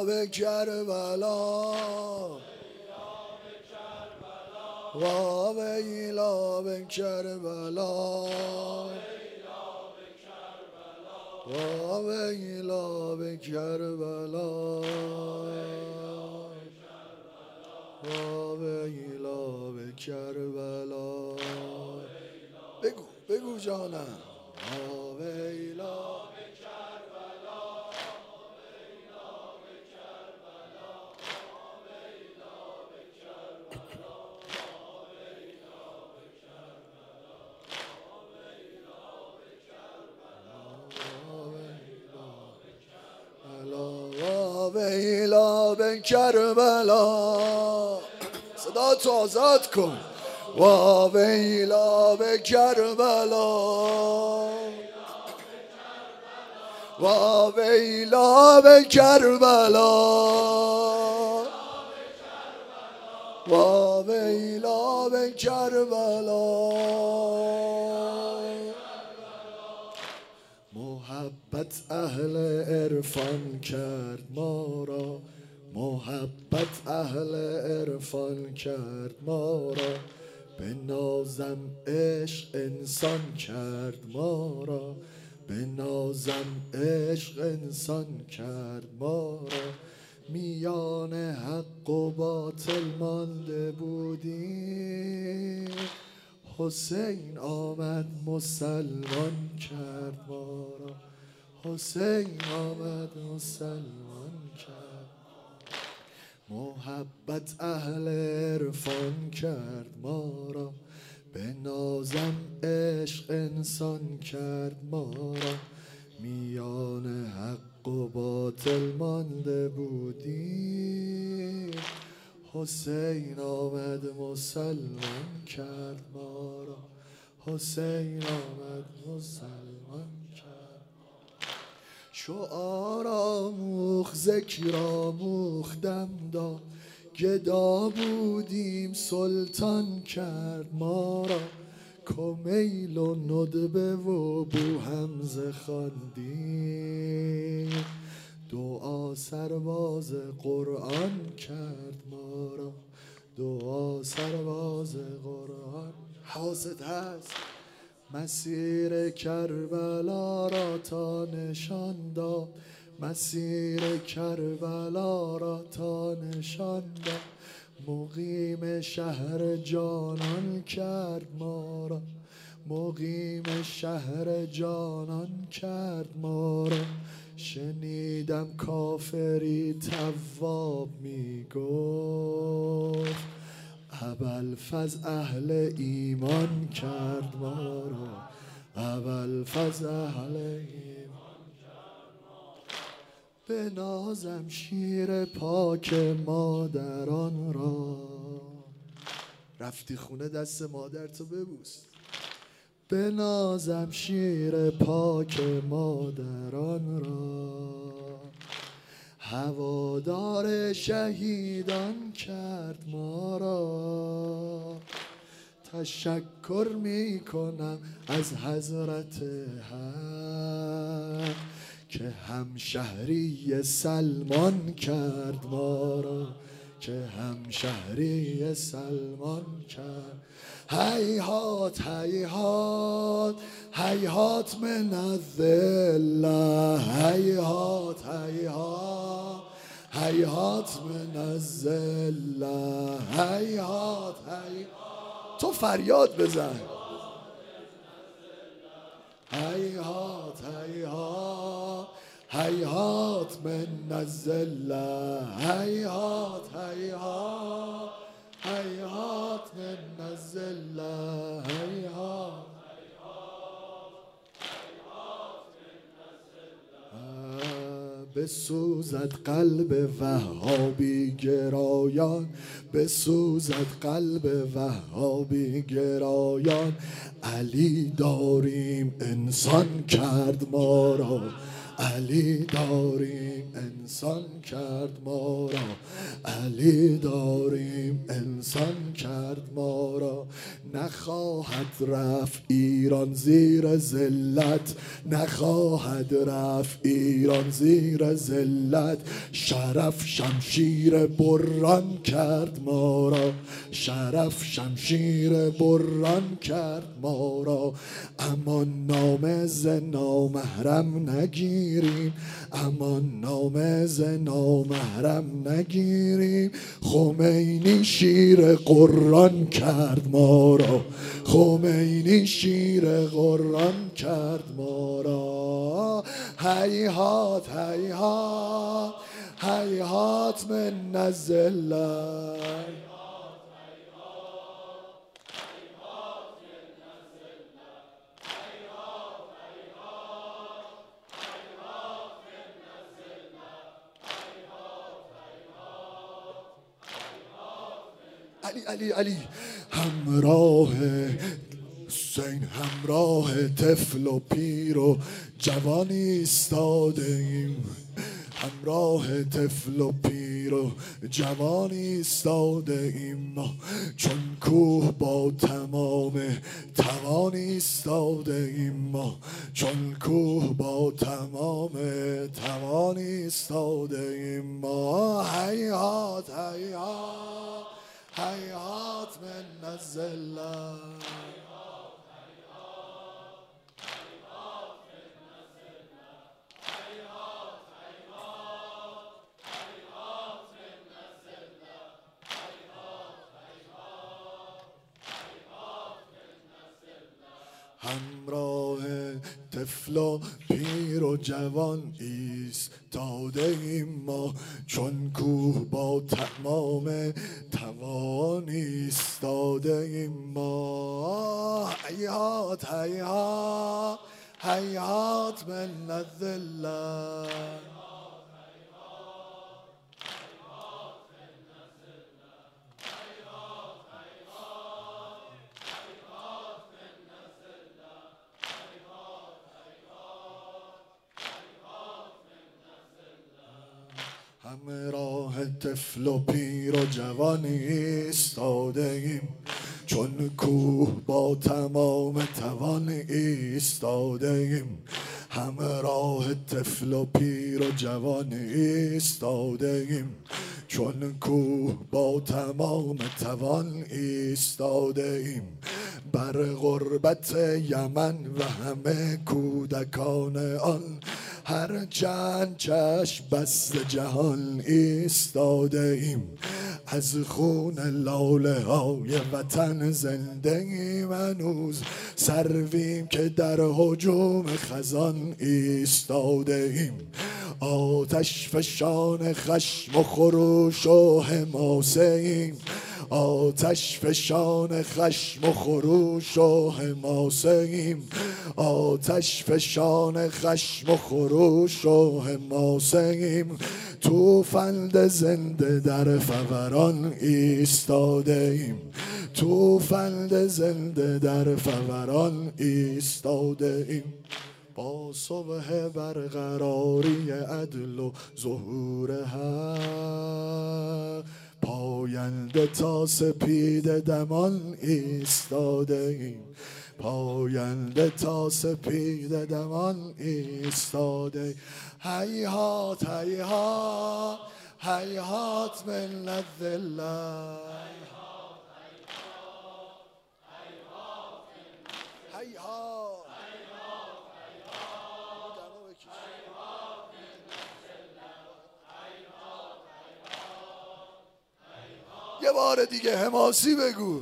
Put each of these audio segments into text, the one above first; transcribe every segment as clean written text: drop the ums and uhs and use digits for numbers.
به کربلا وا ویلا به کربلا وا ویلا به کربلا وا ویلا به کربلا بگو جانم وا ویلا ویلا به کربلا صدا تو آزاد کن وا ویلا به کربلا وا ویلا به کربلا وا ویلا به کربلا محبت اهل عرفان کرد ما را محبت اهل عرفان کرد ما را به نازم عشق انسان کرد ما را به نازم عشق انسان کرد ما را میان حق و باطل مانده بودیم حسین آمد مسلمان کرد ما را حسین آمد مسلمان کرد محبت اهل عرفان کرد ما را به نازم عشق انسان کرد ما را میان حق و باطل مانده بودیم حسین آمد مسلمان کرد ما را حسین آمد مسلمان کرد شعار آموخت ذکر آموخت دم داد گدا بودیم سلطان کرد ما را کمیل و ندبه و بو حمزه خواندیم دعا سرباز قرآن کرد ما را دعا سرباز قرآن حواست هست مسیر کربلا را تا نشان داد مسیر کربلا را تا نشان داد مقیم شهر جانان کرد ما را مقیم شهر جانان کرد ما را شنیدم کافری تواب میگفت ابوالفضل اهل ایمان کرد ما را ابوالفضل اهل ایمان کرد ما به نازم شیر پاک مادران را رفتی خونه دست مادر تو ببوس به نازم شیر پاک مادران را هوادار شهیدان کرد ما را تشکر می کنم از حضرت حق که همشهری سلمان کرد ما را که همشهری سلمان کرد هیهات هیهات هیهات من الذله هیهات هیهات هیهات من الذله هیهات هیهات تو فریاد بزن هیهات هیهات هیهات من الذله هیهات هیهات هیهات من الذله هیهات بسوزد قلب وهابی گرایان بسوزد قلب وهابی گرایان علی داریم انسان کرد ما را علی داریم انسان انسان کرد ما را. علی داریم انسان کرد ما را. نخواهد رفت ایران زیر ذلت، نخواهد رفت ایران زیر ذلت. شرف شمشیر بران کرد ما را، شرف شمشیر بران کرد ما را. امان نام ز نامحرم نگیریم، امان نام ز نامحرم نگیریم. خمینی شیر قرآن کرد ما را، خمینی شیر قرآن کرد ما را. هیهات هیهات هیهات من الذلت. علی علی علی همراه حسین، همراه طفل و پیر و جوان ایستاده ایم، همراه طفل و پیر و جوان ایستاده ایم. چون کوه با تمام توان ایستاده ایم، چون کوه با تمام توان ایستاده ایم. هیهات هیهات هیهات من الذلت. همراه طفل و پیر و جوان ایستاده ایم ما، چون کوه با تمام توان ایستاده ایم ما. هیهات هیهات هیهات من الذلت. همراه طفل و پیر و جوان ایستاده ایم، چون کوه با تمام توان ایستاده ایم. همراه طفل و پیر و جوان ایستاده ایم، چون کوه با تمام توان ایستاده ایم. بر غربت یمن و همه کودکان آن، هر چند چشم بسته جهان ایستاده ایم. از خون لاله های وطن زنده ایم هنوز، سرویم که در هجوم خزان ایستاده ایم. آتش فشان خشم و خروش و حماسه ایم، آتش فشان خشم و خروش و حماسه ایم. آتش فشان خشم و خروش و حماسه ایم. توفند زنده در فوران ایستاده ایم، توفند زنده در فوران ایستاده ایم. با صبح برقراری عدل و ظهور حق، پاینده تا سپید دمان ایستاده ایم، پاینده تا سپید دمان ایستاده. هیهات هیهات هیهات من الذلت. هیهات یه بار دیگه حماسی بگو.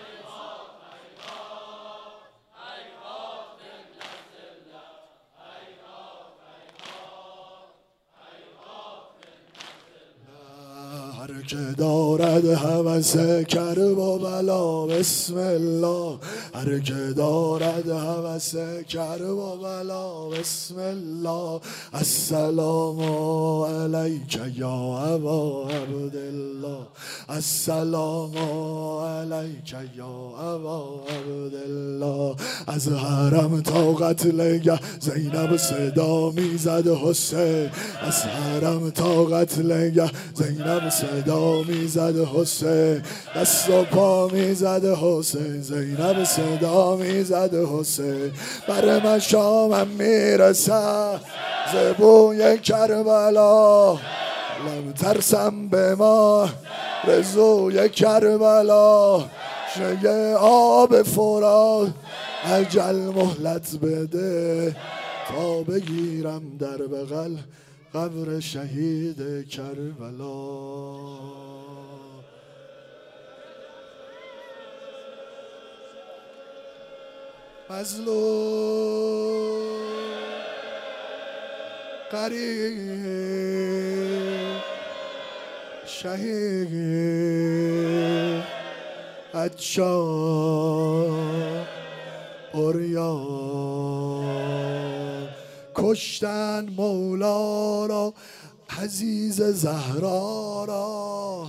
هر که دارد هوس کرب و بلا بسم الله، هر که دارد هوس کرب و بلا بسم الله. السلام علیک یا ابا عبدالله السلام علیک یا ابا عبدالله. از حرم تا قتلگه زینب صدا میزد حسین، از حرم تا قتلگه زینب صدا میزد حسین، دست و پا میزد حسین، زینب صدا میزد حسین. بر مشامم میرسه زبوی کربلا، لم ترسم به ما رزوی کربلا. شیه آب فرات عجل مهلت بده، تا بگیرم در بغل قبر شهید کربلا. مظلوم غریب شهید عطشان عریان، کشتن مولا را عزیز زهرا را،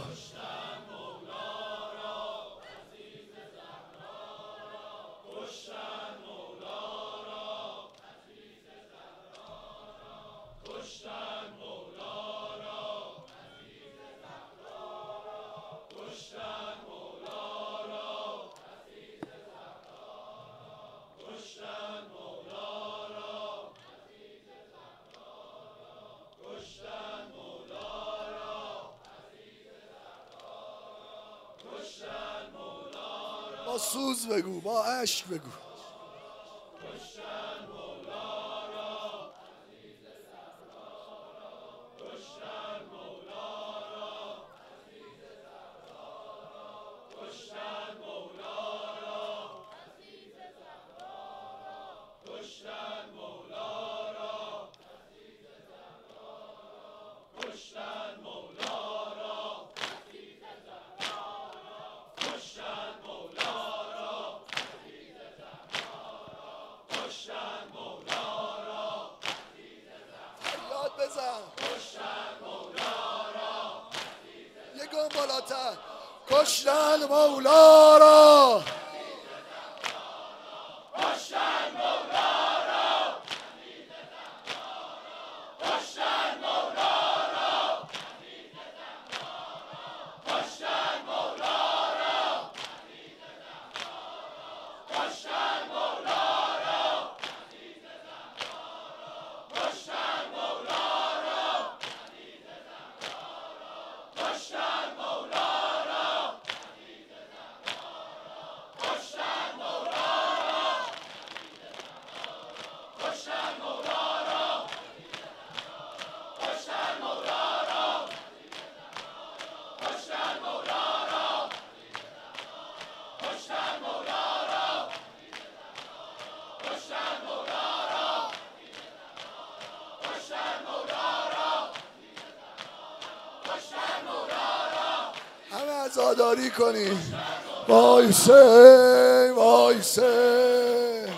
با سوز بگو، با عشق بگو. یه گام بالاتر. کشتن مولا را، همه عزاداری کنی. وایسه وایسه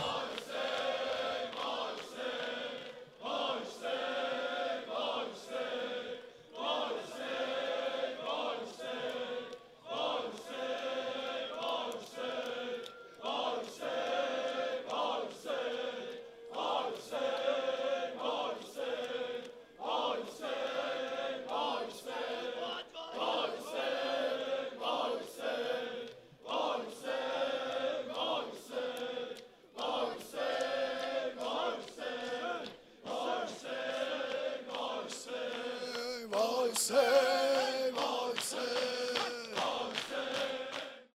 وایسه